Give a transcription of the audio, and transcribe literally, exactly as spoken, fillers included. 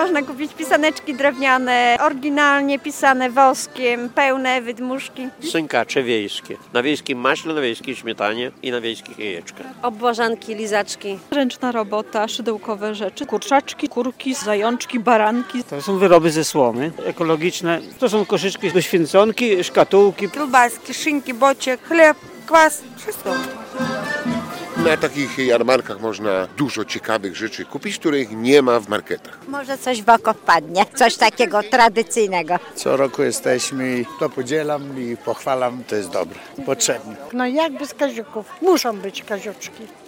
można kupić pisaneczki drewniane, oryginalnie pisane woskiem, pełne wydmuszki. Synkacze wiejskie. Na wiejskim maśle, na wiejskiej śmietanie i na wiejskich jajeczkach. Obłożanki, lizaczki. Ręczna robota, szydełkowe rzeczy, kurczaczki, kurki, zajączki, baranki. To są wyroby ze słomy, ekologiczne. To są koszyczki do święconki, szkatułki. Kiełbaski, szynki, bociek, chleb, kwas, wszystko. Na takich jarmarkach można dużo ciekawych rzeczy kupić, których nie ma w marketach. Może coś w oko wpadnie, coś takiego tradycyjnego. Co roku jesteśmy i to podzielam i pochwalam, to jest dobre, potrzebne. No jak bez kaziuków? Muszą być kaziuczki.